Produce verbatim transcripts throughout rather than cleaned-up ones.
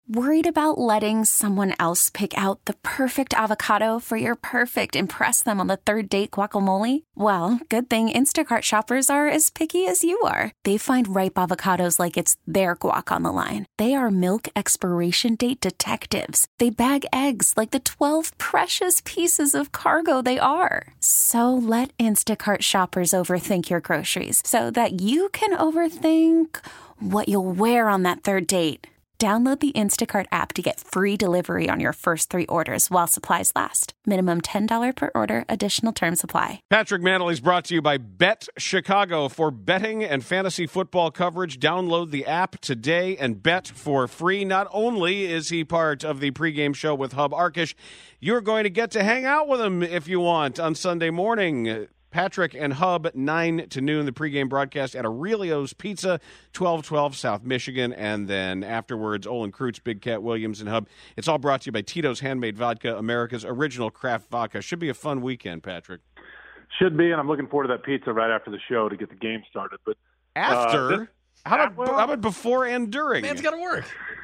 Worried about letting someone else pick out the perfect avocado for your perfect impress them on the third date guacamole? Well, good thing Instacart shoppers are as picky as you are. They find ripe avocados like it's their guac on the line. They are milk expiration date detectives. They bag eggs like the twelve precious pieces of cargo they are. So let Instacart shoppers overthink your groceries so that you can overthink what you'll wear on that third date. Download the Instacart app to get free delivery on your first three orders while supplies last. Minimum ten dollars per order. Additional terms apply. Patrick Manley is brought to you by Bet Chicago. For betting and fantasy football coverage, download the app today and bet for free. Not only is he part of the pregame show with Hub Arkish, you're going to get to hang out with him if you want on Sunday morning. Patrick and Hub, nine to noon, the pregame broadcast at Aurelio's Pizza, twelve twelve South Michigan. And then afterwards, Olin Kreutz, Big Cat Williams, and Hub. It's all brought to you by Tito's Handmade Vodka, America's original craft vodka. Should be a fun weekend, Patrick. Should be, and I'm looking forward to that pizza right after the show to get the game started. But After? Uh, this, how, about, well, how about before and during? Man's got to work.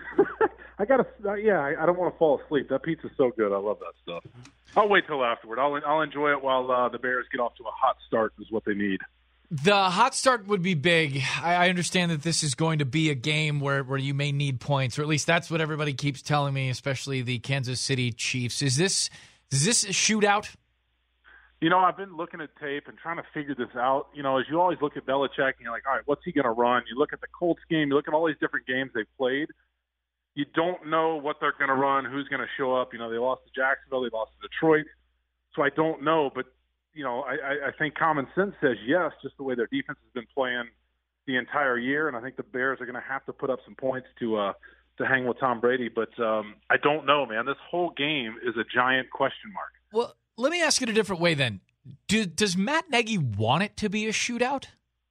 I got to, uh, yeah, I, I don't want to fall asleep. That pizza's so good. I love that stuff. I'll wait till afterward. I'll I'll enjoy it while uh, the Bears get off to a hot start is what they need. The hot start would be big. I, I understand that this is going to be a game where, where you may need points, or at least that's what everybody keeps telling me, especially the Kansas City Chiefs. Is this is this a shootout? You know, I've been looking at tape and trying to figure this out. You know, as you always look at Belichick and you're like, all right, what's he going to run? You look at the Colts game, you look at all these different games they've played. You don't know what they're going to run, who's going to show up. You know, they lost to Jacksonville, they lost to Detroit. So I don't know, but, you know, I, I think common sense says yes, just the way their defense has been playing the entire year. And I think the Bears are going to have to put up some points to uh, to hang with Tom Brady. But um, I don't know, man. This whole game is a giant question mark. Well, let me ask it a different way then. Do, does Matt Nagy want it to be a shootout?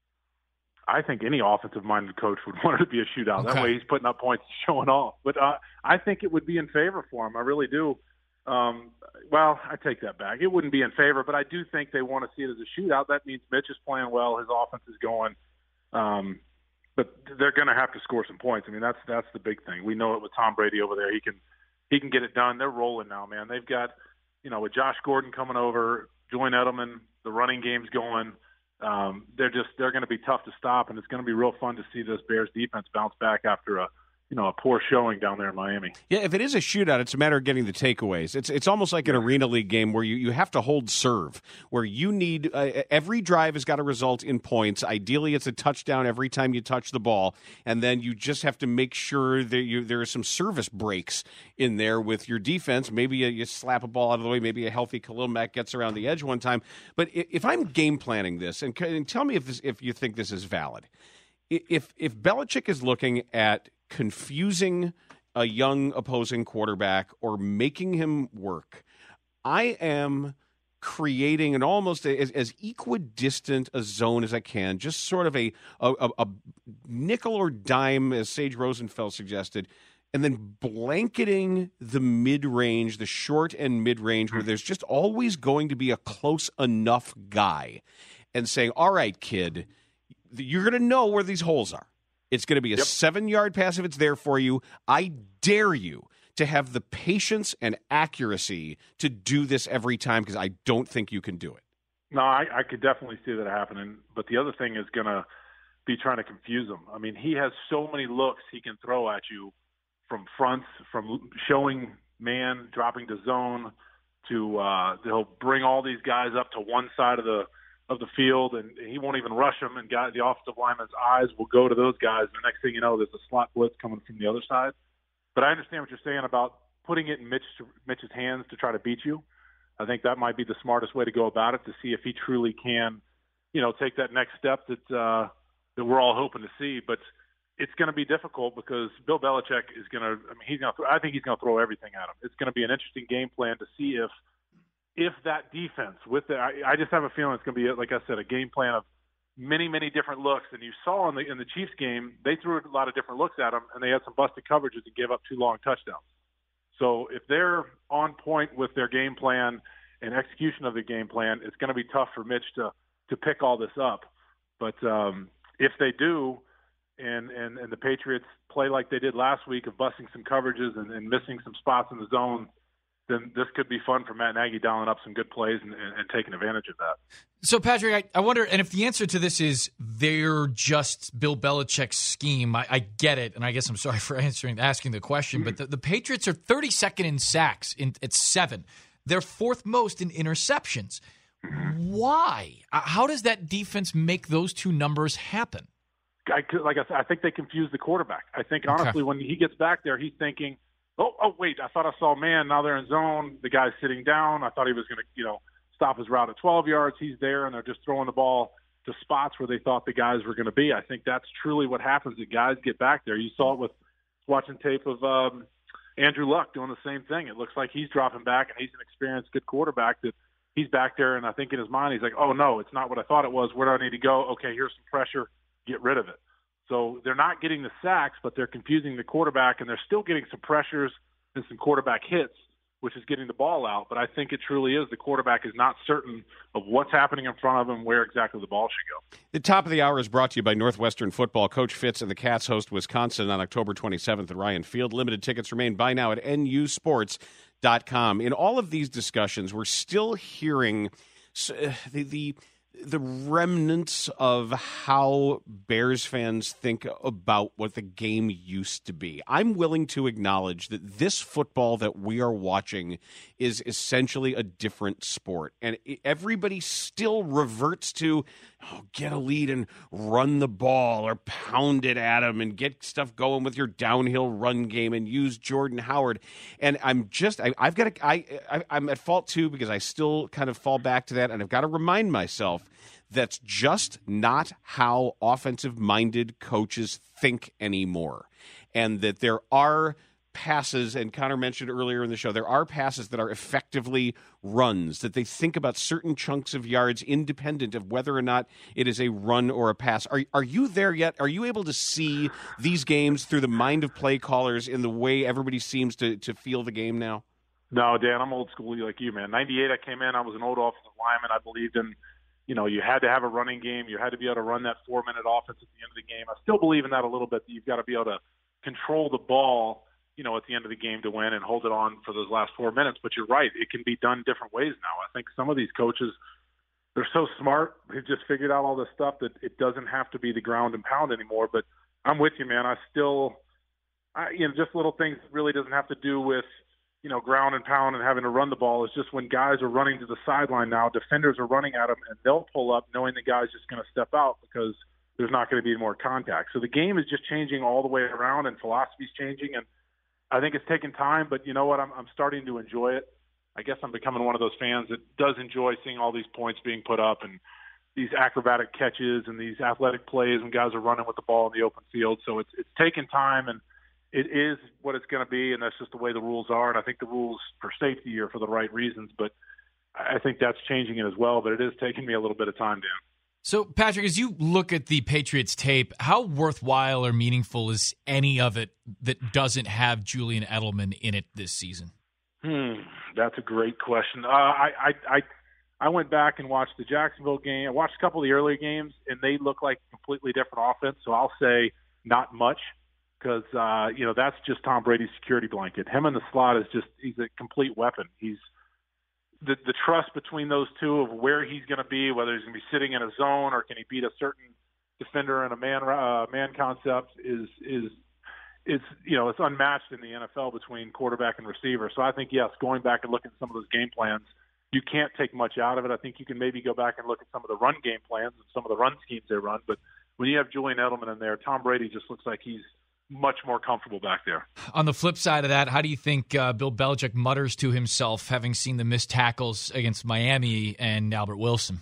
I think any offensive-minded coach would want it to be a shootout. Okay. That way he's putting up points and showing off. But uh, I think it would be in favor for him. I really do. Um, well, I take that back. It wouldn't be in favor, but I do think they want to see it as a shootout. That means Mitch is playing well. His offense is going. Um, but they're going to have to score some points. I mean, that's that's the big thing. We know it with Tom Brady over there. He can he can get it done. They're rolling now, man. They've got, you know, with Josh Gordon coming over, Julian Edelman, the running game's going. Um, they're just they're going to be tough to stop, and it's going to be real fun to see this Bears defense bounce back after a you know a poor showing down there in Miami. Yeah, if it is a shootout, it's a matter of getting the takeaways. It's it's almost like an Arena League game where you, you have to hold serve, where you need uh, every drive has got to result in points. Ideally, it's a touchdown every time you touch the ball, and then you just have to make sure that you, there are some service breaks in there with your defense. Maybe you, you slap a ball out of the way. Maybe a healthy Khalil Mack gets around the edge one time. But if I'm game planning this, and, and tell me if this, if you think this is valid, if if Belichick is looking at confusing a young opposing quarterback or making him work, I am creating an almost a, as, as equidistant a zone as I can, just sort of a, a, a nickel or dime, as Sage Rosenfeld suggested, and then blanketing the mid-range, the short and mid-range, where there's just always going to be a close enough guy, and saying, all right, kid, you're going to know where these holes are. It's going to be a yep. seven-yard pass if it's there for you. I dare you to have the patience and accuracy to do this every time, because I don't think you can do it. No, I, I could definitely see that happening. But the other thing is going to be trying to confuse him. I mean, he has so many looks he can throw at you, from fronts, from showing man, dropping to zone, to uh, he'll bring all these guys up to one side of the of the field, and he won't even rush them, and guy, the offensive lineman's eyes will go to those guys. The next thing you know, there's a slot blitz coming from the other side. But I understand what you're saying about putting it in Mitch, Mitch's hands to try to beat you. I think that might be the smartest way to go about it, to see if he truly can, you know, take that next step that uh, that we're all hoping to see. But it's going to be difficult, because Bill Belichick is going to. I mean, he's going to. I think he's going to throw everything at him. It's going to be an interesting game plan to see if. If that defense, with the, I, I just have a feeling it's going to be, like I said, a game plan of many, many different looks. And you saw in the in the Chiefs game, they threw a lot of different looks at them, and they had some busted coverages and gave up two long touchdowns. So if they're on point with their game plan and execution of the game plan, it's going to be tough for Mitch to to pick all this up. But um, if they do, and, and, and the Patriots play like they did last week of busting some coverages and, and missing some spots in the zone, then this could be fun for Matt Nagy dialing up some good plays and, and, and taking advantage of that. So, Patrick, I, I wonder, and if the answer to this is they're just Bill Belichick's scheme, I, I get it, and I guess I'm sorry for answering, asking the question, mm-hmm. but the, the Patriots are thirty-second in sacks in, at seven. They're fourth most in interceptions. Mm-hmm. Why? How does that defense make those two numbers happen? I, like I said, I think they confuse the quarterback. I think, honestly, okay. when he gets back there, he's thinking, oh, oh, wait, I thought I saw man. Now they're in zone. The guy's sitting down. I thought he was going to, you know, stop his route at twelve yards. He's there, and they're just throwing the ball to spots where they thought the guys were going to be. I think that's truly what happens. The guys get back there. You saw it with watching tape of um, Andrew Luck doing the same thing. It looks like he's dropping back, and he's an experienced, good quarterback that he's back there, and I think in his mind he's like, oh, no, it's not what I thought it was. Where do I need to go? Okay, here's some pressure. Get rid of it. So they're not getting the sacks, but they're confusing the quarterback, and they're still getting some pressures and some quarterback hits, which is getting the ball out. But I think it truly is the quarterback is not certain of what's happening in front of him, where exactly the ball should go. The top of the hour is brought to you by Northwestern Football. Coach Fitz and the Cats host Wisconsin on October twenty-seventh at Ryan Field. Limited tickets remain. Buy now at N U sports dot com. In all of these discussions, we're still hearing uh, the the the remnants of how Bears fans think about what the game used to be. I'm willing to acknowledge that this football that we are watching is essentially a different sport. And everybody still reverts to, oh, get a lead and run the ball or pound it at them and get stuff going with your downhill run game and use Jordan Howard. And I'm just, I, I've got to, I, I, I'm at fault too because I still kind of fall back to that. And I've got to remind myself that's just not how offensive-minded coaches think anymore. And that there are passes, and Connor mentioned earlier in the show, there are passes that are effectively runs, that they think about certain chunks of yards independent of whether or not it is a run or a pass. Are, are you there yet? Are you able to see these games through the mind of play callers in the way everybody seems to, to feel the game now? No, Dan, I'm old school like you, man. ninety-eight, I came in. I was an old offensive lineman. I believed in You know, you had to have a running game. You had to be able to run that four-minute offense at the end of the game. I still believe in that a little bit, that you've got to be able to control the ball, you know, at the end of the game to win and hold it on for those last four minutes. But you're right. It can be done different ways now. I think some of these coaches, they're so smart. They've just figured out all this stuff that it doesn't have to be the ground and pound anymore. But I'm with you, man. I still, I, you know, just little things really doesn't have to do with, you know, ground and pound and having to run the ball. It's just when guys are running to the sideline now, defenders are running at them, and they'll pull up knowing the guy's just going to step out because there's not going to be more contact. So the game is just changing all the way around, and philosophy's changing, and I think it's taking time, but you know what? I'm, I'm starting to enjoy it. I guess I'm becoming one of those fans that does enjoy seeing all these points being put up and these acrobatic catches and these athletic plays when guys are running with the ball in the open field. So it's it's taking time, and it is what it's going to be, and that's just the way the rules are. And I think the rules for safety are for the right reasons, but I think that's changing it as well. But it is taking me a little bit of time, Dan. So, Patrick, as you look at the Patriots tape, how worthwhile or meaningful is any of it that doesn't have Julian Edelman in it this season? Hmm, that's a great question. Uh, I, I I I went back and watched the Jacksonville game. I watched a couple of the earlier games, and they look like a completely different offense. So I'll say not much. Because, uh, you know, that's just Tom Brady's security blanket. Him in the slot is just, he's a complete weapon. He's the, the trust between those two of where he's going to be, whether he's going to be sitting in a zone or can he beat a certain defender in a man uh, man concept is, is, it's, you know, it's unmatched in the N F L between quarterback and receiver. So I think, yes, going back and looking at some of those game plans, you can't take much out of it. I think you can maybe go back and look at some of the run game plans and some of the run schemes they run. But when you have Julian Edelman in there, Tom Brady just looks like he's much more comfortable back there. On the flip side of that, how do you think uh, Bill Belichick mutters to himself having seen the missed tackles against Miami and Albert Wilson?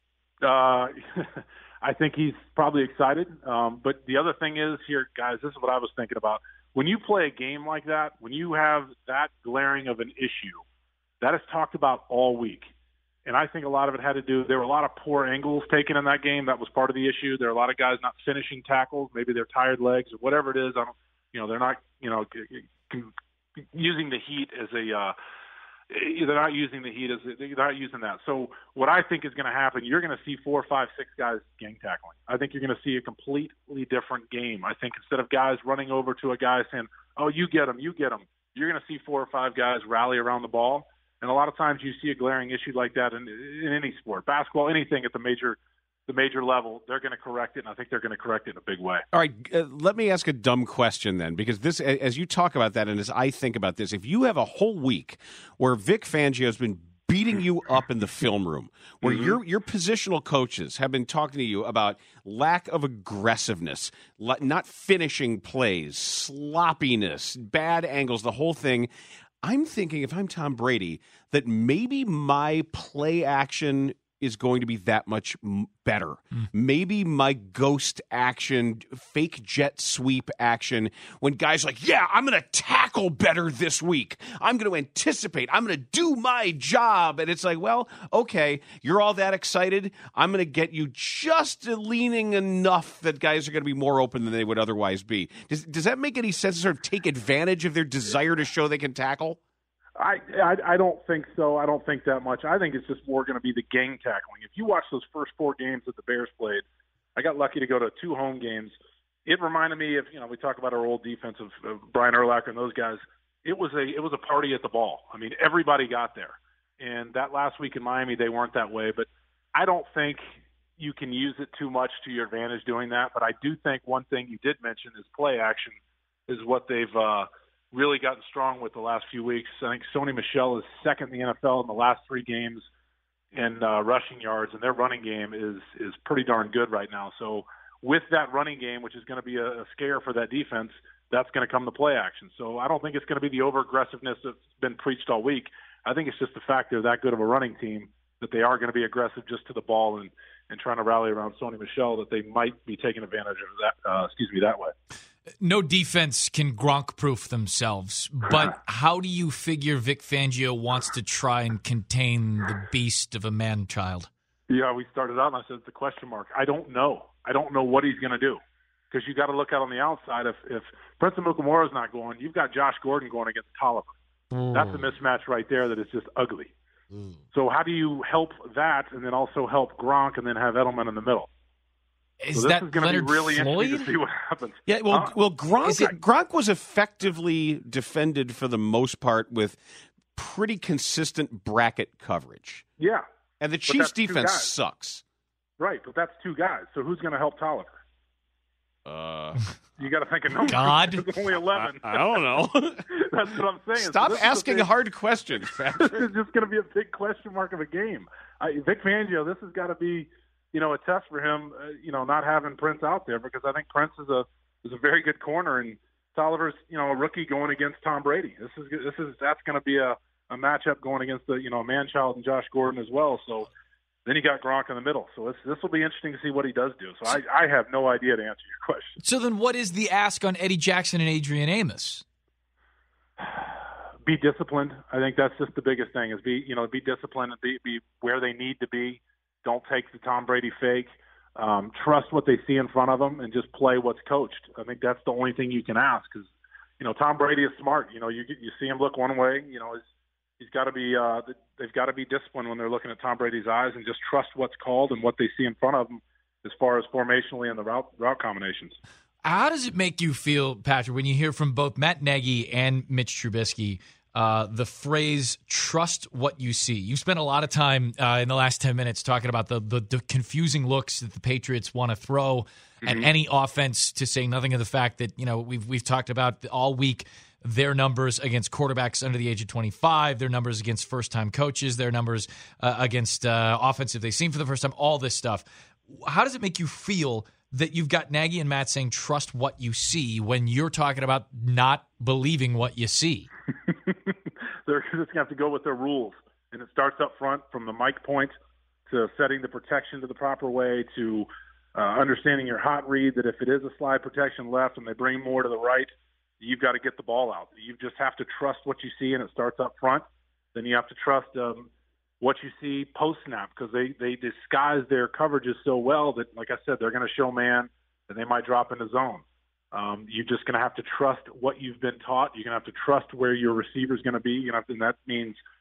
Uh, I think he's probably excited. Um, but the other thing is here, guys, this is what I was thinking about. When you play a game like that, when you have that glaring of an issue, that is talked about all week. And I think a lot of it had to do, there were a lot of poor angles taken in that game. That was part of the issue. There are a lot of guys not finishing tackles. Maybe they're tired legs or whatever it is. I don't, you know, they're not, you know, using the heat as a, uh, they're not using the heat as they're not using that. So what I think is going to happen, you're going to see four, five, six guys gang tackling. I think you're going to see a completely different game. I think instead of guys running over to a guy saying, "Oh, you get him, you get him," you're going to see four or five guys rally around the ball. And a lot of times you see a glaring issue like that in, in any sport, basketball, anything at the major the major level, they're going to correct it, and I think they're going to correct it in a big way. All right, uh, let me ask a dumb question then, because this, as you talk about that and as I think about this, if you have a whole week where Vic Fangio has been beating you up in the film room, where mm-hmm. your your positional coaches have been talking to you about lack of aggressiveness, not finishing plays, sloppiness, bad angles, the whole thing, I'm thinking if I'm Tom Brady that maybe my play action is going to be that much better. Mm. Maybe my ghost action, fake jet sweep action, when guys like, yeah, I'm going to tackle better this week. I'm going to anticipate. I'm going to do my job. And it's like, well, okay, you're all that excited. I'm going to get you just leaning enough that guys are going to be more open than they would otherwise be. Does, does that make any sense to sort of take advantage of their desire to show they can tackle? I, I I don't think so. I don't think that much. I think it's just more going to be the gang tackling. If you watch those first four games that the Bears played, I got lucky to go to two home games. It reminded me of, you know, we talk about our old defense of, of Brian Urlacher and those guys. It was a it was a party at the ball. I mean, everybody got there. And that last week in Miami, they weren't that way. But I don't think you can use it too much to your advantage doing that. But I do think one thing you did mention is play action is what they've uh, – really gotten strong with the last few weeks. I think Sony Michel is second in the N F L in the last three games in uh, rushing yards, and their running game is is pretty darn good right now. So with that running game, which is going to be a, a scare for that defense, that's going to come the play action. So I don't think it's going to be the over-aggressiveness that's been preached all week. I think it's just the fact they're that good of a running team that they are going to be aggressive just to the ball and, and trying to rally around Sony Michel, that they might be taking advantage of that, uh, excuse me, that way. No defense can Gronk-proof themselves, but how do you figure Vic Fangio wants to try and contain the beast of a man-child? Yeah, we started out and I said it's a question mark. I don't know. I don't know what he's going to do, because you got to look out on the outside. If if Prince Amukamara is not going, you've got Josh Gordon going against Tolliver. Mm. That's a mismatch right there that is just ugly. Mm. So how do you help that and then also help Gronk and then have Edelman in the middle? Is so this that is going to be really Floyd? interesting to see what happens. Yeah, well, huh? well, Gronk, it, Gronk was effectively defended for the most part with pretty consistent bracket coverage. Yeah, and the Chiefs' defense guys. sucks. Right, but that's two guys. So who's going to help Tolliver? Uh, you got to think of numbers. God, there's only eleven. I, I don't know. That's what I'm saying. Stop so asking big, hard questions, Patrick. This is just going to be a big question mark of a game. I, Vic Fangio, this has got to be, you know, a test for him. Uh, you know, not having Prince out there, because I think Prince is a is a very good corner, and Tolliver's, you know, a rookie going against Tom Brady. This is this is that's going to be a, a matchup going against the you know man-child and Josh Gordon as well. So. Then you got Gronk in the middle. So this, this will be interesting to see what he does do. So I, I have no idea to answer your question. So then what is the ask on Eddie Jackson and Adrian Amos? Be disciplined. I think that's just the biggest thing, is be, you know, be disciplined and be, be where they need to be. Don't take the Tom Brady fake. Um, trust what they see in front of them and just play what's coached. I think that's the only thing you can ask, because, you know, Tom Brady is smart. You know, you you see him look one way, you know, he's, He's got to be. Uh, they've got to be disciplined when they're looking at Tom Brady's eyes, and just trust what's called and what they see in front of them, as far as formationally and the route route combinations. How does it make you feel, Patrick, when you hear from both Matt Nagy and Mitch Trubisky uh, the phrase "trust what you see"? You spent a lot of time uh, in the last ten minutes talking about the the, the confusing looks that the Patriots want to throw mm-hmm. at any offense, to say nothing of the fact that, you know, we've we've talked about all week their numbers against quarterbacks under the age of twenty-five, their numbers against first-time coaches, their numbers uh, against uh, offensive they've seen for the first time, all this stuff. How does it make you feel that you've got Nagy and Matt saying trust what you see when you're talking about not believing what you see? They're just going to have to go with their rules. And it starts up front, from the mic point to setting the protection to the proper way, to uh, understanding your hot read, that if it is a slide protection left and they bring more to the right, you've got to get the ball out. You just have to trust what you see, and it starts up front. Then you have to trust um, what you see post-snap, because they, they disguise their coverages so well that, like I said, they're going to show man, and they might drop into zone. Um, you're just going to have to trust what you've been taught. You're going to have to trust where your receiver's going to be. You're going to have to, and that means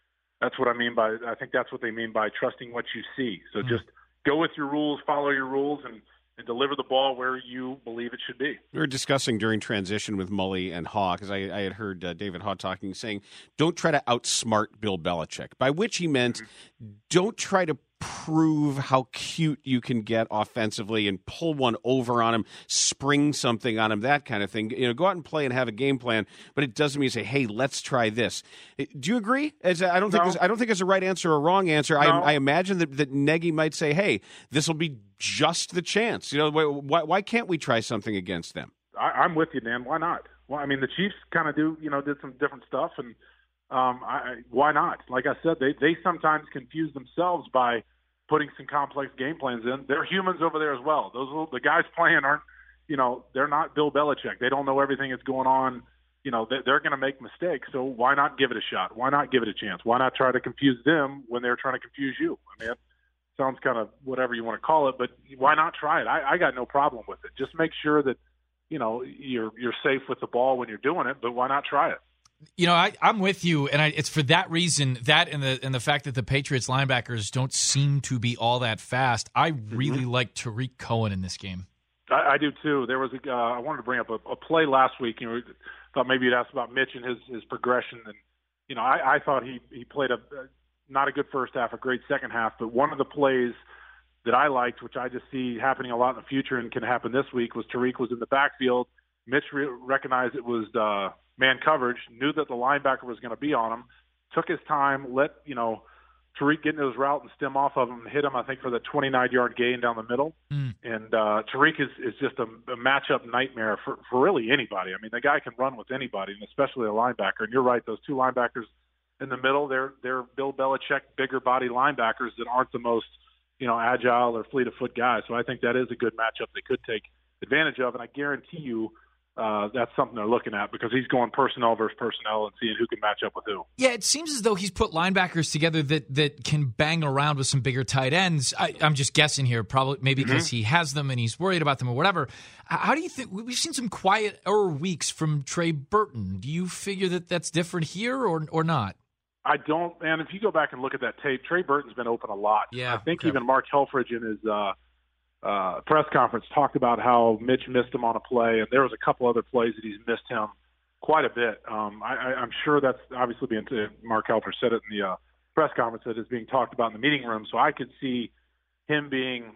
That's what I mean by, I think that's what they mean by trusting what you see. So mm. just go with your rules, follow your rules, and, and deliver the ball where you believe it should be. We were discussing during transition with Mully and Haw, because I, I had heard uh, David Haw talking, saying, don't try to outsmart Bill Belichick, by which he meant mm-hmm. don't try to prove how cute you can get offensively and pull one over on him, spring something on him, that kind of thing. You know, go out and play and have a game plan, but it doesn't mean say, "Hey, let's try this." Do you agree? As I don't think no. I don't think it's a right answer or a wrong answer. No. I, I imagine that, that Nagy might say, "Hey, this will be just the chance." You know, why why can't we try something against them? I, I'm with you, Dan. Why not? Well, I mean, the Chiefs kind of do, you know, did some different stuff, and um, I, why not? Like I said, they they sometimes confuse themselves by putting some complex game plans in. They're humans over there as well. Those little, the guys playing aren't, you know, they're not Bill Belichick. They don't know everything that's going on. You know, they're, they're going to make mistakes. So why not give it a shot? Why not give it a chance? Why not try to confuse them when they're trying to confuse you? I mean, it sounds kind of whatever you want to call it, but why not try it? I, I got no problem with it. Just make sure that, you know, you're you're safe with the ball when you're doing it, but why not try it? You know, I, I'm with you, and I, it's for that reason, that and the and the fact that the Patriots linebackers don't seem to be all that fast. I really mm-hmm. like Tariq Cohen in this game. I, I do too. There was a, uh, I wanted to bring up a, a play last week. You know, thought maybe you'd ask about Mitch and his, his progression, and you know, I, I thought he he played a, a not a good first half, a great second half. But one of the plays that I liked, which I just see happening a lot in the future and can happen this week, was Tariq was in the backfield. Mitch re- recognized it was uh, man coverage, knew that the linebacker was going to be on him, took his time, let, you know, Tariq get into his route and stem off of him and hit him, I think, for the twenty-nine-yard gain down the middle. Mm. And uh, Tariq is, is just a, a matchup nightmare for, for really anybody. I mean, the guy can run with anybody, and especially a linebacker. And you're right, those two linebackers in the middle, they're, they're Bill Belichick, bigger body linebackers that aren't the most, you know, agile or fleet of foot guys. So I think that is a good matchup they could take advantage of. And I guarantee you, Uh, that's something they're looking at because he's going personnel versus personnel and seeing who can match up with who. Yeah, it seems as though he's put linebackers together that, that can bang around with some bigger tight ends. I, I'm just guessing here, probably maybe mm-hmm. because he has them and he's worried about them or whatever. How do you think we've seen some quieter weeks from Trey Burton? Do you figure that that's different here or or not? I don't, and if you go back and look at that tape, Trey Burton's been open a lot. Yeah, I think okay. even Mark Helfrich in his uh, uh, press conference talked about how Mitch missed him on a play, and there was a couple other plays that he's missed him quite a bit. Um, I, I, I'm sure that's obviously being – Mark Helfrich said it in the uh, press conference that is being talked about in the meeting room, so I could see him being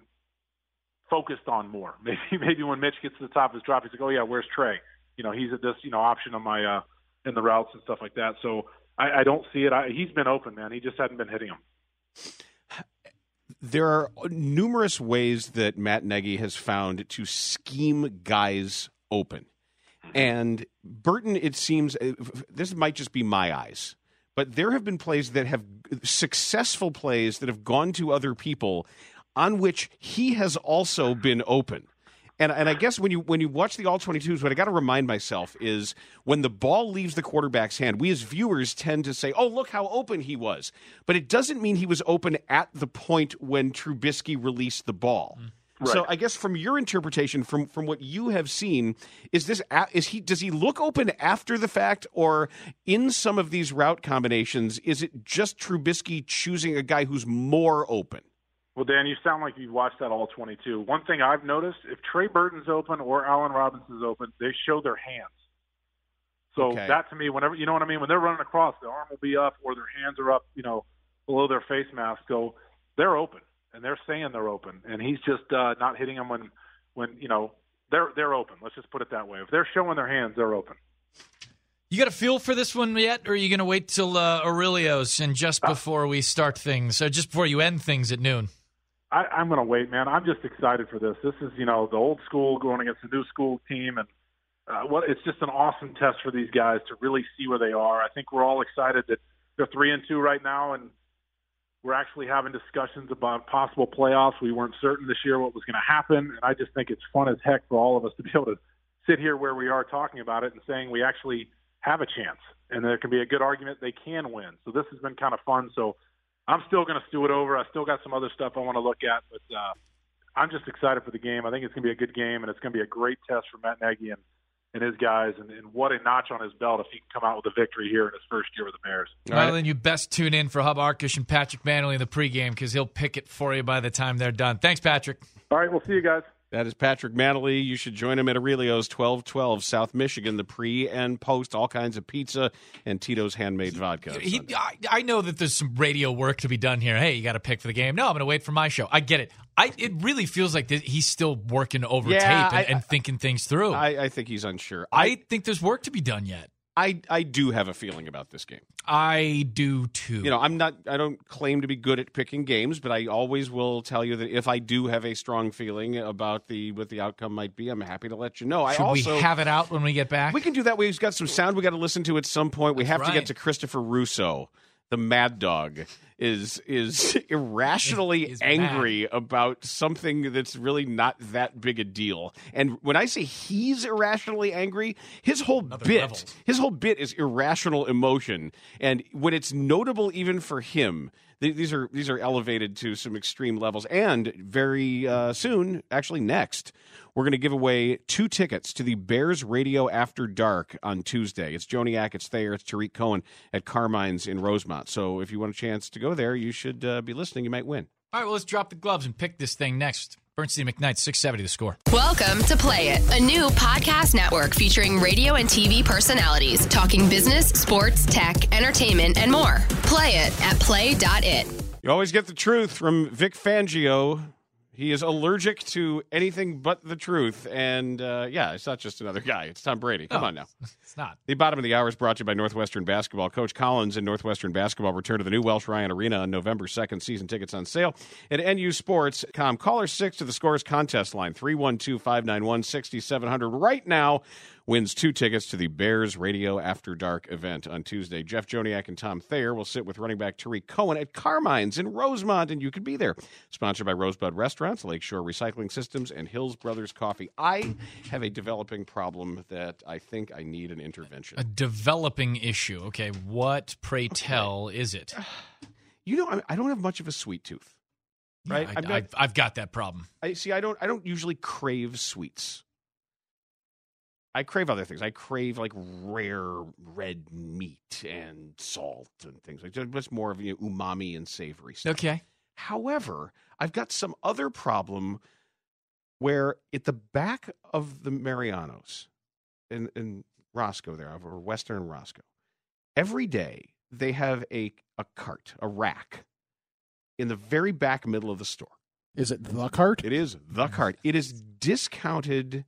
focused on more. Maybe maybe when Mitch gets to the top of his drop, he's like, oh, yeah, where's Trey? You know, he's at this, you know, option on my uh, in the routes and stuff like that. So I, I don't see it. I, he's been open, man. He just hadn't been hitting him. There are numerous ways that Matt Nagy has found to scheme guys open. And Burton, it seems, this might just be my eyes, but there have been plays that have successful plays that have gone to other people on which he has also been open. And and I guess when you when you watch the all twenty-twos, what I got to remind myself is when the ball leaves the quarterback's hand, we as viewers tend to say, oh, look how open he was. But it doesn't mean he was open at the point when Trubisky released the ball. Mm. Right. So I guess from your interpretation, from from what you have seen, is this is he does he look open after the fact, or in some of these route combinations, is it just Trubisky choosing a guy who's more open? Well, Dan, you sound like you've watched that all twenty-two. One thing I've noticed, if Trey Burton's open or Allen Robinson's open, they show their hands. So okay. that to me, whenever, you know what I mean? When they're running across, their arm will be up or their hands are up, you know, below their face mask. So they're open, and they're saying they're open. And he's just uh, not hitting them when, when, you know, they're they're open. Let's just put it that way. If they're showing their hands, they're open. You got a feel for this one yet, or are you going to wait till uh, Aurelio's and just before we start things, or just before you end things at noon? I, I'm going to wait, man. I'm just excited for this. This is, you know, the old school going against the new school team, and uh, what it's just an awesome test for these guys to really see where they are. I think we're all excited that they're three and two right now, and we're actually having discussions about possible playoffs. We weren't certain this year what was going to happen, and I just think it's fun as heck for all of us to be able to sit here where we are talking about it and saying we actually have a chance, and there can be a good argument they can win. So this has been kind of fun. So I'm still going to stew it over. I still got some other stuff I want to look at, but uh, I'm just excited for the game. I think it's going to be a good game, and it's going to be a great test for Matt Nagy. And and his guys, and, and what a notch on his belt if he can come out with a victory here in his first year with the Mariners. Well, right. Then you best tune in for Hub Arkush and Patrick Manley in the pregame because he'll pick it for you by the time they're done. Thanks, Patrick. All right, we'll see you guys. That is Patrick Manley. You should join him at Aurelio's, twelve twelve South Michigan, the pre and post, all kinds of pizza and Tito's handmade vodka. He, I, I know that there's some radio work to be done here. Hey, you got to pick for the game. No, I'm going to wait for my show. I get it. I It really feels like this, he's still working over yeah, tape and, I, and thinking things through. I, I think he's unsure. I, I think there's work to be done yet. I, I do have a feeling about this game. I do too. You know, I'm not. I don't claim to be good at picking games, but I always will tell you that if I do have a strong feeling about the what the outcome might be, I'm happy to let you know. Should I also, we have it out when we get back? We can do that. We've got some sound we got to listen to at some point. We That's have right. to get to Christopher Russo. The Mad Dog is is irrationally is angry about something that's really not that big a deal. And when I say he's irrationally angry, his whole Another bit, level. his whole bit is irrational emotion. And when it's notable even for him, th- these are these are elevated to some extreme levels. And very uh, soon, actually next, we're going to give away two tickets to the Bears Radio After Dark on Tuesday. It's Joniak, it's Thayer, it's Tariq Cohen at Carmine's in Rosemont. So if you want a chance to go there, you should uh, be listening. You might win. All right, well, let's drop the gloves and pick this thing next. Bernstein McKnight, six seventy The Score. Welcome to Play It, a new podcast network featuring radio and T V personalities talking business, sports, tech, entertainment, and more. Play it at play dot it. You always get the truth from Vic Fangio. He is allergic to anything but the truth. And, uh, yeah, it's not just another guy. It's Tom Brady. Come no, on now. It's not. The bottom of the hour is brought to you by Northwestern Basketball. Coach Collins and Northwestern Basketball return to the new Welsh Ryan Arena on November second. Season tickets on sale at N U Sports dot com. Caller six to the Scores contest line, three one two, five nine one, six seven zero zero. Right now, wins two tickets to the Bears Radio After Dark event on Tuesday. Jeff Joniak and Tom Thayer will sit with running back Tariq Cohen at Carmine's in Rosemont, and you could be there. Sponsored by Rosebud Restaurants, Lakeshore Recycling Systems, and Hills Brothers Coffee. I have a developing problem that I think I need an intervention. A developing issue. Okay, what, pray tell, okay. is it? You know, I don't have much of a sweet tooth, right? Yeah, I, I'm not, I've, I've got that problem. I see. I don't. I don't usually crave sweets. I crave other things. I crave like rare red meat and salt and things like that. Just more of you know, umami and savory stuff. Okay. However, I've got some other problem where at the back of the Marianos in, in Roscoe there, or Western and Roscoe, every day they have a, a cart, a rack in the very back middle of the store. Is it the cart? It is the cart. It is discounted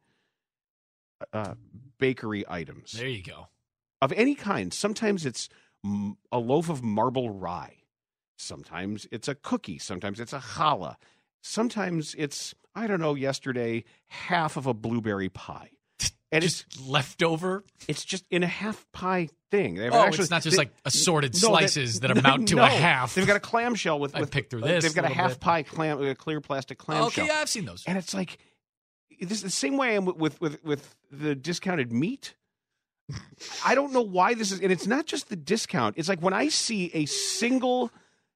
uh, bakery items. There you go. Of any kind. Sometimes it's m- a loaf of marble rye. Sometimes it's a cookie. Sometimes it's a challah. Sometimes it's, I don't know, yesterday, half of a blueberry pie. And just it's leftover? It's just in a half pie thing. They've oh, actually, it's not just they, like assorted no, slices they, that amount to no. a half. They've got a clamshell with, with I picked through this. They've got a, a half bit. pie clam, a clear plastic clamshell. Okay, yeah, I've seen those. And it's like, this is the same way I am with, with, with the discounted meat. I don't know why this is, and it's not just the discount. It's like when I see a single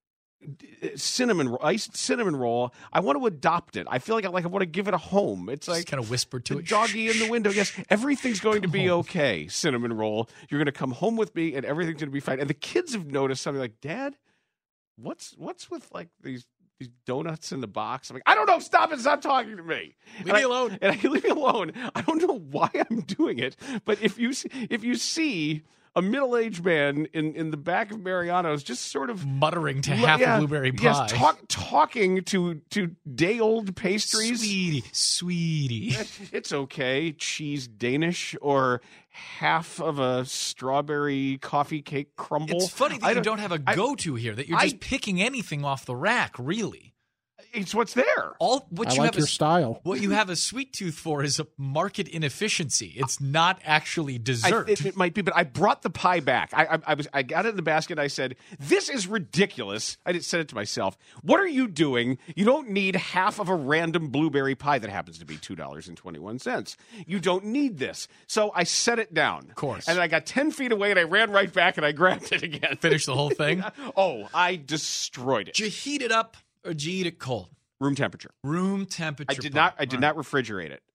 cinnamon iced cinnamon roll, I want to adopt it. I feel like I like I want to give it a home. It's like just kind of whisper to the it. Doggy in the window. Yes, everything's going to be okay. Cinnamon roll. You're going to come home with me, and everything's going to be fine. And the kids have noticed something like, Dad, what's what's with like these these donuts in the box? I'm like, I don't know. Stop it. Stop talking to me. Leave and me I, alone. And I leave me alone. I don't know why I'm doing it, but if you if you see a middle-aged man in, in the back of Mariano's just sort of muttering to half yeah, a blueberry pie. Yes, talk, talking to to day-old pastries. Sweetie, sweetie. It's okay. Cheese Danish or half of a strawberry coffee cake crumble. It's funny that I you don't, don't have a I, go-to here, that you're just I, picking anything off the rack, really. It's what's there. All what I you like have your a, style. What you have a sweet tooth for is a market inefficiency. It's not actually dessert. I, it, it might be, but I brought the pie back. I, I, I was I got it in the basket. And I said, "This is ridiculous." I said it to myself. What are you doing? You don't need half of a random blueberry pie that happens to be two dollars and twenty one cents. You don't need this. So I set it down. Of course. And I got ten feet away, and I ran right back, and I grabbed it again. Finish the whole thing. Oh, I destroyed it. Did you heat it up or did you eat it cold? Room temperature. Room temperature. I did not. I did All not refrigerate it.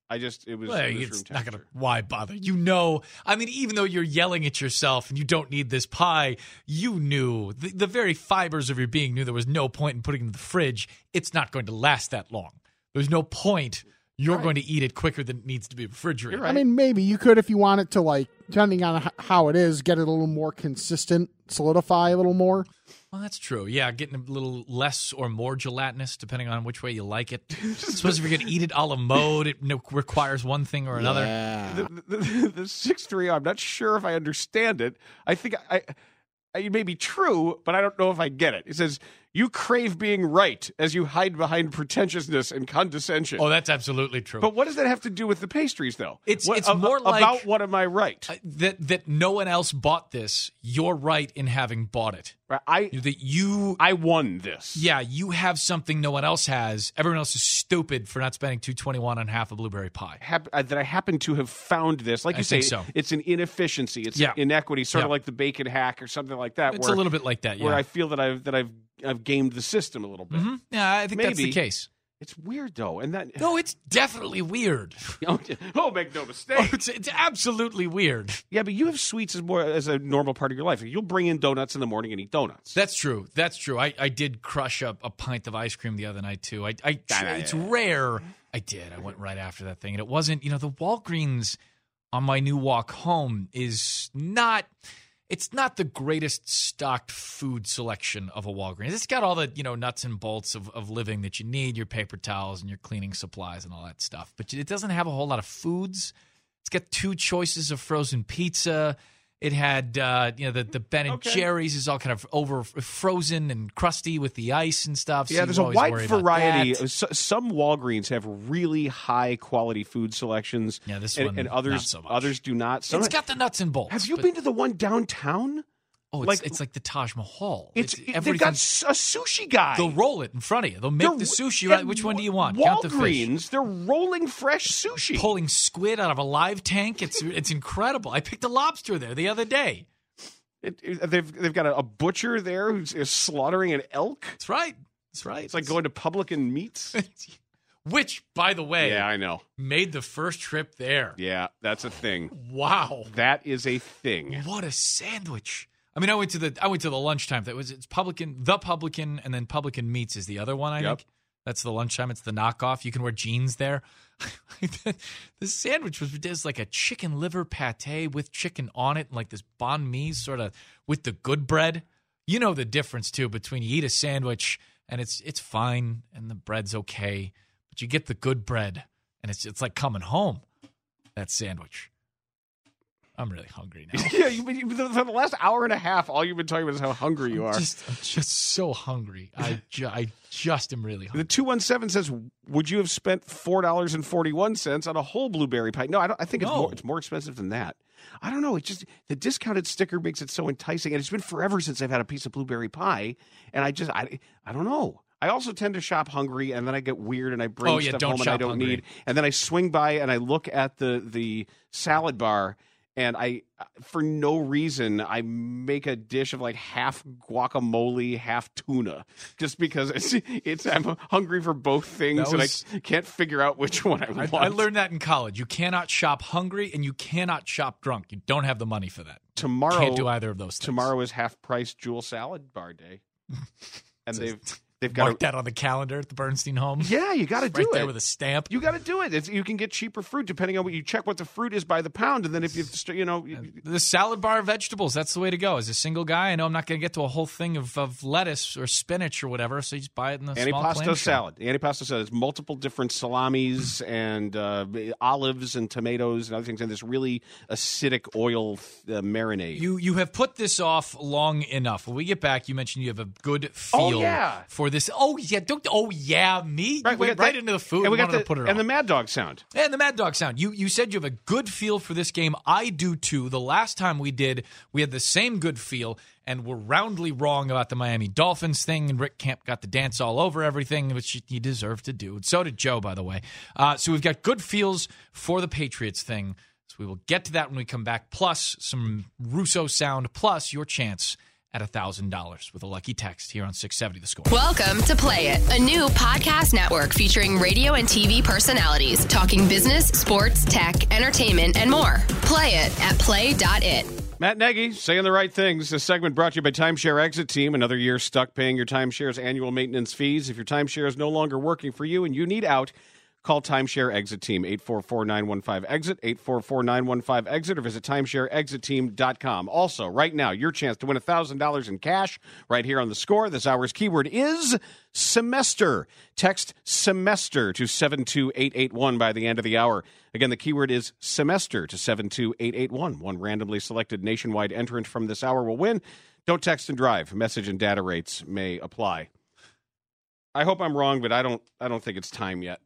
I just, it was Well, it was it's room not temperature. gonna. Why bother? You know, I mean, even though you're yelling at yourself and you don't need this pie, you knew the, the very fibers of your being knew there was no point in putting it in the fridge. It's not going to last that long. There's no point. You're Right. going to eat it quicker than it needs to be refrigerated. You're right. I mean, maybe you could, if you want it to, like, depending on h- how it is, get it a little more consistent, solidify a little more. Well, that's true. Yeah, getting a little less or more gelatinous, depending on which way you like it. I suppose if you're going to eat it a la mode, it no- requires one thing or another. Yeah. the, the, the six three, I'm not sure if I understand it. I think I, I, it may be true, but I don't know if I get it. It says, you crave being right as you hide behind pretentiousness and condescension. Oh, that's absolutely true. But what does that have to do with the pastries, though? It's- What- it's ab- more like- about what am I right? Uh, that that no one else bought this. You're right in having bought it. Right, I That you I won this. Yeah, you have something no one else has. Everyone else is stupid for not spending two twenty-one on half a blueberry pie. Hap- uh, that I happen to have found this. Like I you say, think so. it's an inefficiency. It's Yeah. an inequity, sort of Yeah. like the bacon hack or something like that. It's where, a little bit like that, yeah. where I feel that I've that I've I've gamed the system a little bit. Mhm. Yeah, I think that's the Maybe. case. It's weird though, and that No, it's definitely weird. oh, make no Oh, mistake. it's, it's absolutely weird. Yeah, but you have sweets as more as a normal part of your life. You'll bring in donuts in the morning and eat donuts. That's true. That's true. I, I did crush up a pint of ice cream the other night, too. I, I It's rare. I did. I went right after that thing. And it wasn't, you know, the Walgreens on my new walk home is not... It's not the greatest stocked food selection of a Walgreens. It's got all the, you know, nuts and bolts of, of living that you need, your paper towels and your cleaning supplies and all that stuff. But it doesn't have a whole lot of foods. It's got two choices of frozen pizza. It had, uh, you know, the, the Ben and Okay. Jerry's is all kind of over frozen and crusty with the ice and stuff. So Yeah, you there's a always wide worry about variety. that. S- Some Walgreens have really high quality food selections. Yeah, this and, one, and others not so much. others do not. Some, It's got the nuts and bolts. have you but- been to the one downtown? Oh, it's like- like, it's like the Taj Mahal. It's, It's, they've everything- got s- a sushi guy. They'll roll it in front of you. They'll make They're- the sushi. at Right? Which one do you want? Count the fish. Walgreens, they're rolling fresh sushi. Pulling squid out of a live tank. It's it's incredible. I picked a lobster there the other day. It, it- they've they've got a, a butcher there who's is slaughtering an elk. That's right. That's right. It's like going to Publican Meats. Which, by the way, Yeah, I know. made the first trip there. Yeah, that's a thing. Wow. That is a thing. What a sandwich. I mean, I went to the I went to the lunchtime. That was it's Publican, the Publican, and then Publican Meats is the other one. I Yep. think that's the lunchtime. It's the knockoff. You can wear jeans there. The sandwich was just like a chicken liver pate with chicken on it, and like this banh mi sort of with the good bread. You know the difference too between you eat a sandwich and it's it's fine and the bread's okay, but you get the good bread and it's it's like coming home. That sandwich. I'm really hungry now. Yeah, you've been, you, for the last hour and a half, all you've been talking about is how hungry you are. Just, I'm just so hungry. I, ju- I just am really The hungry. two one seven says, "Would you have spent four dollars and forty one cents on a whole blueberry pie?" No, I don't. I think it's No. more. It's more expensive than that. I don't know. It's just the discounted sticker makes it so enticing, and it's been forever since I've had a piece of blueberry pie, and I just, I, I don't know. I also tend to shop hungry, and then I get weird, and I bring Oh, yeah, stuff don't home and I shop don't hungry. need, and then I swing by and I look at the the salad bar. And I, for no reason, I make a dish of like half guacamole, half tuna, just because it's, it's I'm hungry for both things, That was- and I can't figure out which one I I, want. I learned that in college. You cannot shop hungry and you cannot shop drunk. You don't have the money for that. tomorrow. Can't do either of those things. Tomorrow is half price Jewel Salad Bar Day, and they've they've Mark got that on the calendar at the Bernstein home. yeah, you got to do right there it. with a stamp. You got to do it. It's, you can get cheaper fruit depending on what you check what the fruit is by the pound, and then if you you know. You, The salad bar of vegetables, that's the way to go. As a single guy, I know I'm not going to get to a whole thing of, of lettuce or spinach or whatever, so you just buy it in the small Antipasto clamshell. salad. The antipasto salad is multiple different salamis and uh, olives and tomatoes and other things, and this really acidic oil uh, marinade. You you have put this off long enough. When we get back, you mentioned you have a good feel Oh, yeah. for this. Oh, yeah. Don't, oh, yeah, me? You we went got right that- into the food and we and got wanted the, to put it and on. the Mad Dog sound. And the Mad Dog sound. You you said you have a good feel for this game. I do too. The last time we did, we had the same good feel, and we're roundly wrong about the Miami Dolphins thing. And Rick Camp got the dance all over everything, which he deserved to do. So did Joe, by the way. Uh, so we've got good feels for the Patriots thing. So we will get to that when we come back. Plus some Russo sound. Plus your chance at one thousand dollars with a lucky text here on six seventy The Score. Welcome to Play It, a new podcast network featuring radio and T V personalities talking business, sports, tech, entertainment, and more. Play it at play dot it. Matt Nagy saying the right things. This segment brought to you by Timeshare Exit Team. Another year stuck paying your timeshare's annual maintenance fees. If your timeshare is no longer working for you and you need out, call Timeshare Exit Team, eight four four, nine one five, EXIT, eight four four, nine one five, EXIT, or visit timeshare exit team dot com. Also, right now, your chance to win one thousand dollars in cash right here on The Score. This hour's keyword is semester. Text semester to seven two eight eight one by the end of the hour. Again, the keyword is semester to seven two eight eight one. One randomly selected nationwide entrant from this hour will win. Don't text and drive. Message and data rates may apply. I hope I'm wrong, but I don't I don't think it's time yet.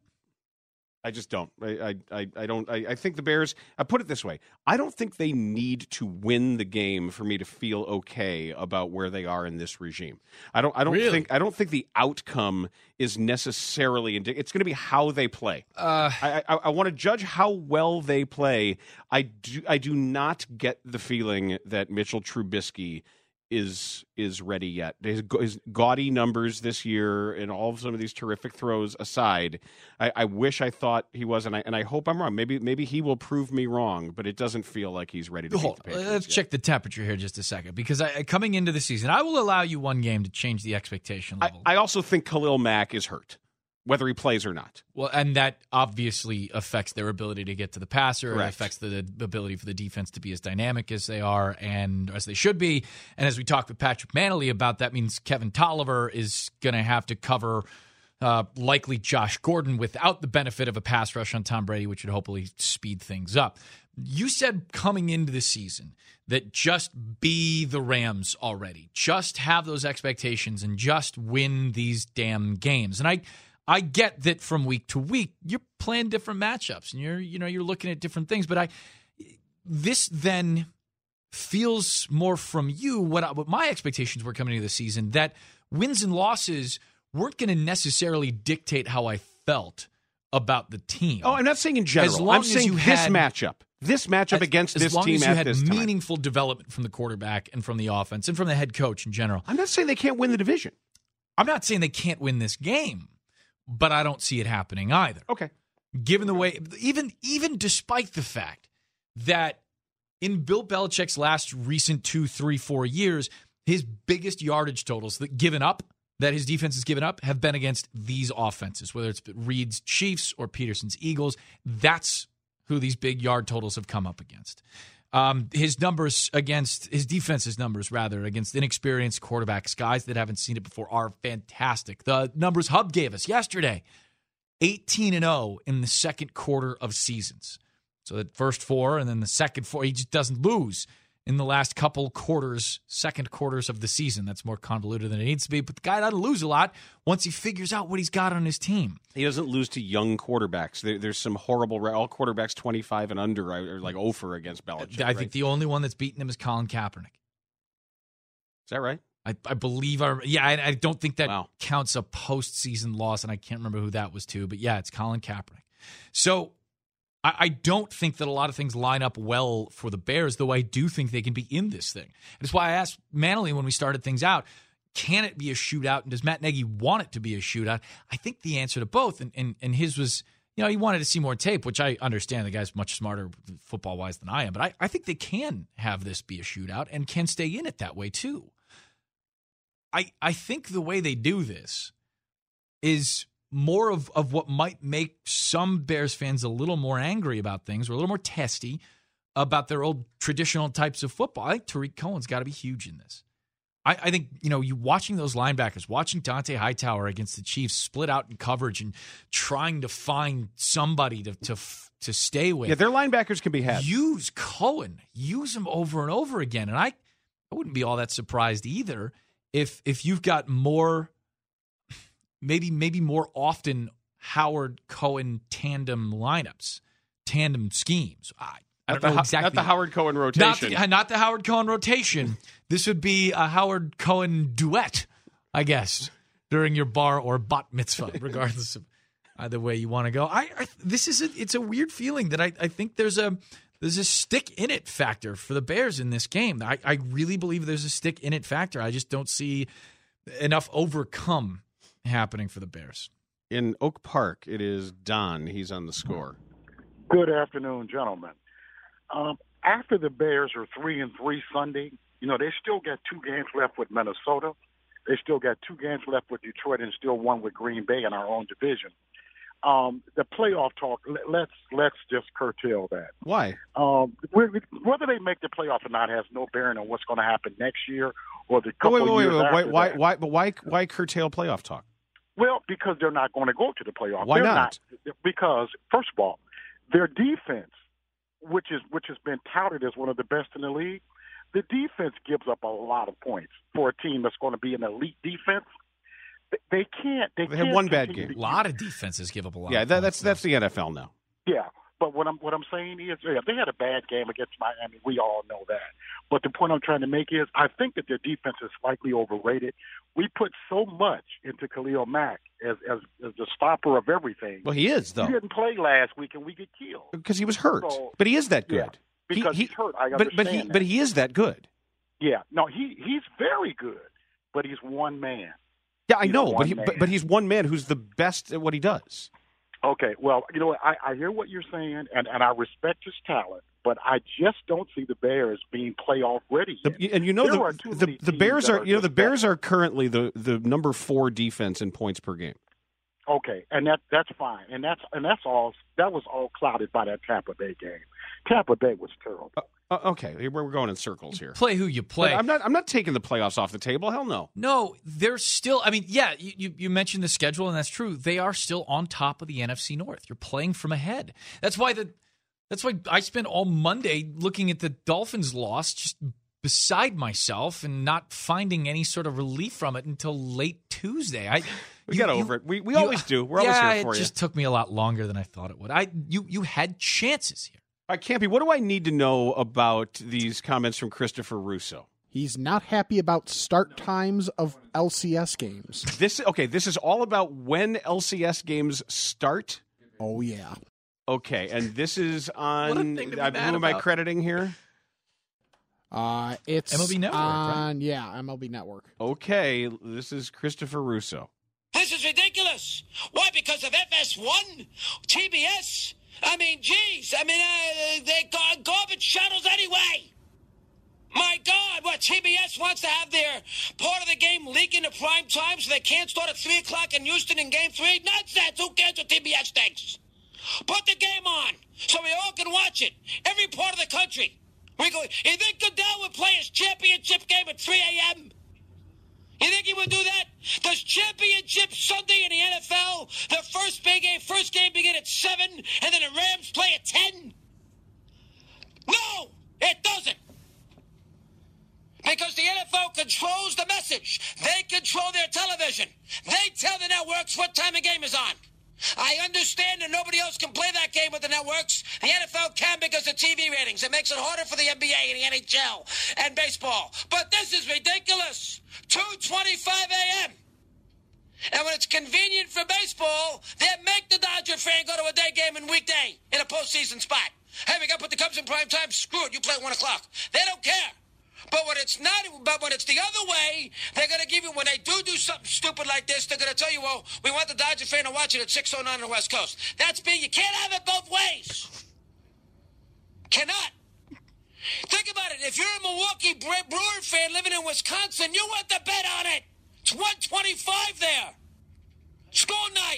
I just don't. I I, I don't. I, I think the Bears, I put it this way. I don't think they need to win the game for me to feel okay about where they are in this regime. I don't I don't Really? think I don't think the outcome is necessarily indi- it's going to be how they play. Uh, I I, I want to judge how well they play. I do I do not get the feeling that Mitchell Trubisky is is ready yet. His, his gaudy numbers this year and all of some of these terrific throws aside, I, I wish I thought he was, and I and I hope I'm wrong. Maybe maybe he will prove me wrong, but it doesn't feel like he's ready to Hold, beat the Patriots let's yet. check the temperature here just a second, because I, coming into the season, I will allow you one game to change the expectation I, level. I also think Khalil Mack is hurt, whether he plays or not. Well, and that obviously affects their ability to get to the passer. It Correct. affects the ability for the defense to be as dynamic as they are and as they should be. And as we talked with Patrick Manley about, that means Kevin Tolliver is going to have to cover uh, likely Josh Gordon without the benefit of a pass rush on Tom Brady, which would hopefully speed things up. You said coming into the season that just be the Rams already. Just have those expectations and just win these damn games. And I I get that from week to week you're playing different matchups and you're you know you're looking at different things, but I this then feels more from you what, I, what my expectations were coming into the season, that wins and losses weren't going to necessarily dictate how I felt about the team. Oh, I'm not saying in general. As long I'm as saying you this had- matchup. This matchup as, against as this long team as you at had this time. meaningful development from the quarterback and from the offense and from the head coach in general. I'm not saying they can't win the division. I'm not saying they can't win this game, but I don't see it happening either. Okay. Given the way, even even despite the fact that in Bill Belichick's last recent two, three, four years, his biggest yardage totals that given up, that his defense has given up, have been against these offenses, whether it's Reed's Chiefs or Peterson's Eagles. That's who these big yard totals have come up against. Um, his numbers against, his defense's numbers, rather, against inexperienced quarterbacks, guys that haven't seen it before, are fantastic. The numbers Hub gave us yesterday, eighteen and oh in the second quarter of seasons. So the first four and then the second four, he just doesn't lose in the last couple quarters, second quarters of the season. That's more convoluted than it needs to be, but the guy doesn't lose a lot once he figures out what he's got on his team. He doesn't lose to young quarterbacks. There, there's some horrible, all quarterbacks twenty-five and under are like oh for against Belichick. I right? think the only one that's beaten him is Colin Kaepernick. Is that right? I, I believe, I, yeah, I, I don't think that Wow. counts a postseason loss, and I can't remember who that was to, but yeah, it's Colin Kaepernick. So I, I don't think that a lot of things line up well for the Bears, though I do think they can be in this thing. That's why I asked Manley when we started things out, can it be a shootout, and does Matt Nagy want it to be a shootout? I think the answer to both, and, and, and his was, you know, he wanted to see more tape, which I understand. The guy's much smarter football-wise than I am, but I, I think they can have this be a shootout and can stay in it that way too. I, I think the way they do this is more of, of what might make some Bears fans a little more angry about things or a little more testy about their old traditional types of football. I think Tariq Cohen's got to be huge in this. I, I think, you know, you watching those linebackers, watching Dante Hightower against the Chiefs split out in coverage and trying to find somebody to to, to stay with. Yeah, their linebackers can be had. Use Cohen. Use him over and over again. And I, I wouldn't be all that surprised either if if you've got more, maybe maybe more often Howard Cohen tandem lineups, tandem schemes. I, I don't Not know the, exactly. not the Howard Cohen Not rotation. the, not the Howard Cohen rotation. This would be a Howard Cohen duet, I guess, during your bar or bat mitzvah, regardless of either way you want to go. I, I this is a, it's a weird feeling that I, I think there's a there's a stick in it factor for the Bears in this game. I, I really believe there's a stick in it factor. I just don't see enough overcome happening for the Bears. In Oak Park, it is Don. He's on the score. Good afternoon, gentlemen. Um, after the Bears are three and three Sunday, you know, they still got two games left with Minnesota. They still got two games left with Detroit and still one with Green Bay in our own division. Um, the playoff talk, let's let's just curtail that. Why? Um, whether they make the playoff or not has no bearing on what's going to happen next year or the couple wait, wait, years wait, wait, after why, that. why, but why, why curtail playoff talk? Well, because they're not going to go to the playoff. Why they're not? not? Because, first of all, their defense, which is which has been touted as one of the best in the league, the defense gives up a lot of points for a team that's going to be an elite defense. They can't. They, They can't have one bad continue game. A lot of defenses give up a lot. Yeah, of that, points, that's though. that's the N F L now. Yeah, but what I'm what I'm saying is, yeah, they had a bad game against Miami. We all know that. But the point I'm trying to make is, I think that their defense is slightly overrated. We put so much into Khalil Mack as as, as the stopper of everything. Well, he is though, He didn't play last week, and we get killed because he was hurt. So- but he is that good. Yeah, because he, he's hurt. I but understand but he that. but he is that good. Yeah, no, he he's very good, but he's one man. Yeah, I He's know, but one he man. but, but he's one man who's the best at what he does. Okay, well, you know what? I, I hear what you're saying, and, and I respect his talent, but I just don't see the Bears being playoff ready yet. The, and you know There are the too the, many the teams Bears that are are you know the just Bears better. are currently the, the number four defense in points per game. Okay, and that that's fine, and that's and that's all. That was all clouded by that Tampa Bay game. Tampa Bay was terrible. Uh, uh, okay, we're, we're going in circles here. Play who you play. But I'm not I'm not taking the playoffs off the table. Hell no. No, they're still. I mean, yeah, you, you, you mentioned the schedule, and that's true. They are still on top of the N F C North. You're playing from ahead. That's why the. That's why I spent all Monday looking at the Dolphins' loss, just beside myself, and not finding any sort of relief from it until late Tuesday. I. We you, got you, over it. We we you, always do. We're yeah, always here for it you. just took me a lot longer than I thought it would. I you you had chances here. All right, Campy, what do I need to know about these comments from Christopher Russo? He's not happy about start times of L C S games. This okay, this is all about when L C S games start. Oh, yeah. Okay, and this is on. What a thing to be uh, mad who am I about. crediting here? Uh, it's M L B Network, on, yeah, M L B Network. Okay, this is Christopher Russo. This is ridiculous. Why? Because of F S one? T B S? I mean, geez. I mean, uh, they're gar- garbage shuttles anyway. My God, what, T B S wants to have their part of the game leak into prime time so they can't start at three o'clock in Houston in Game three? Nonsense. Who cares what T B S thinks? Put the game on so we all can watch it. Every part of the country. We go. You think Goodell would play his championship game at three a.m.? You think he would do that? Does Championship Sunday in the N F L, the first big game, first game begin at seven, and then the Rams play at ten? No, it doesn't. Because the N F L controls the message. They control their television. They tell the networks what time the game is on. I understand that nobody else can play that game with the networks. The N F L can because of T V ratings. It makes it harder for the N B A and the N H L and baseball. But this is ridiculous. two twenty-five a.m. And when it's convenient for baseball, they make the Dodger fan go to a day game in weekday in a postseason spot. Hey, we got to put the Cubs in prime time. Screw it. You play at one o'clock. They don't care. But when it's not, but when it's the other way, they're going to give you, when they do do something stupid like this, they're going to tell you, well, we want the Dodger fan to watch it at six oh nine on the West Coast. That's being, you can't have it both ways. Cannot. Think about it. If you're a Milwaukee Brewer fan living in Wisconsin, you want to bet on it. It's one twenty-five there. School night.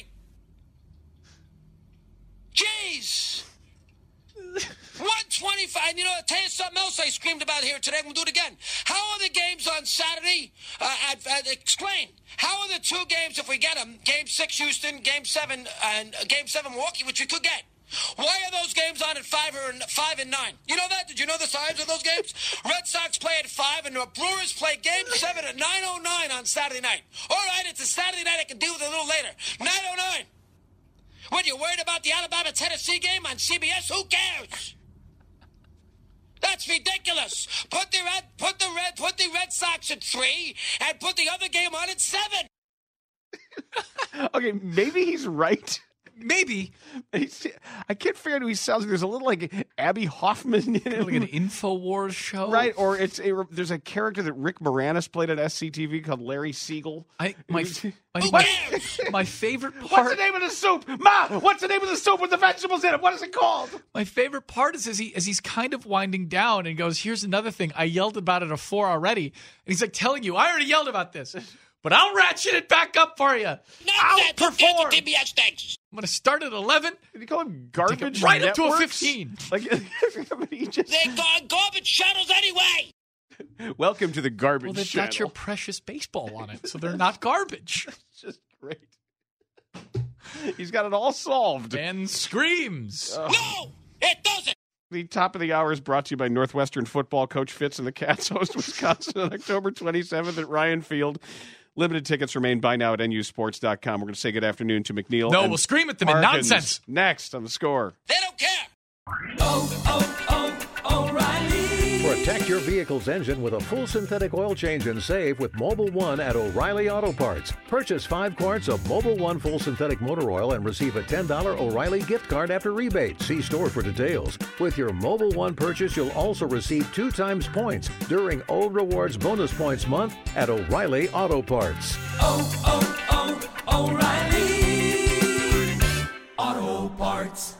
Jeez. one twenty-five. And you know, I'll tell you something else I screamed about here today. We'll do it again. How are the games on Saturday? Uh, I'd, I'd explain. How are the two games, if we get them, Game six Houston, Game seven, and uh, Game seven Milwaukee, which we could get? Why are those games on at five or five and nine? You know that? Did you know the times of those games? Red Sox play at five, and the Brewers play Game seven at nine oh nine on Saturday night. All right, it's a Saturday night. I can deal with it a little later. nine oh nine. What, you worried about the Alabama-Tennessee game on C B S? Who cares? That's ridiculous. Put the red, put the red, put the Red Sox at three, and put the other game on at seven. Okay, maybe he's right. maybe. He's, I can't figure out who he sounds like. There's a little like Abby Hoffman in it. Like an InfoWars show. Right, or it's a, there's a character that Rick Moranis played at S C T V called Larry Siegel. I my my, Who my, cares? my favorite part. What's the name of the soup? Ma, what's the name of the soup with the vegetables in it? What is it called? My favorite part is as he as he's kind of winding down and goes, "Here's another thing. I yelled about it before already." And he's like telling you, "I already yelled about this, but I'll ratchet it back up for you. I'll Nonsense. Who cares perform. what T B S thinks? I'm going to start at eleven. Did you call him Take garbage? it right up to a networks? fifteen. Like he just. They're gar- garbage shuttles anyway. Welcome to the garbage Well, they've channel. got your precious baseball on it, so they're not garbage." It's just great. He's got it all solved. And screams. No, it doesn't. The top of the hour is brought to you by Northwestern football. Coach Fitz and the Cats host Wisconsin on October twenty-seventh at Ryan Field. Limited tickets remain. Buy now at N U sports dot com. We're going to say good afternoon to McNeil. No, and we'll scream at them in Parkins. nonsense. Next on The Score. They don't care. Protect your vehicle's engine with a full synthetic oil change and save with Mobile One at O'Reilly Auto Parts. Purchase five quarts of Mobile One full synthetic motor oil and receive a ten dollars O'Reilly gift card after rebate. See store for details. With your Mobile One purchase, you'll also receive two times points during O Rewards Bonus Points Month at O'Reilly Auto Parts. Oh, oh, oh, O'Reilly Auto Parts.